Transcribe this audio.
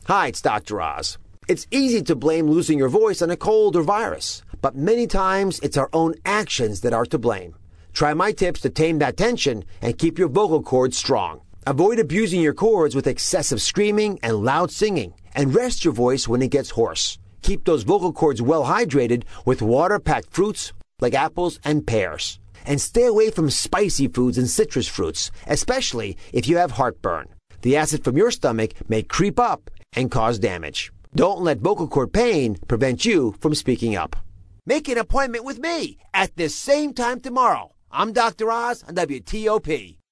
Hi, it's Dr. Oz. It's easy to blame losing your voice on a cold or virus, but many times it's our own actions that are to blame. Try my tips to tame that tension and keep your vocal cords strong. Avoid abusing your cords with excessive screaming and loud singing, and rest your voice when it gets hoarse. Keep those vocal cords well hydrated with water-packed fruits like apples and pears. And stay away from spicy foods and citrus fruits, especially if you have heartburn. The acid from your stomach may creep up and cause damage. Don't let vocal cord pain prevent you from speaking up. Make an appointment with me at this same time tomorrow. I'm Dr. Oz on WTOP.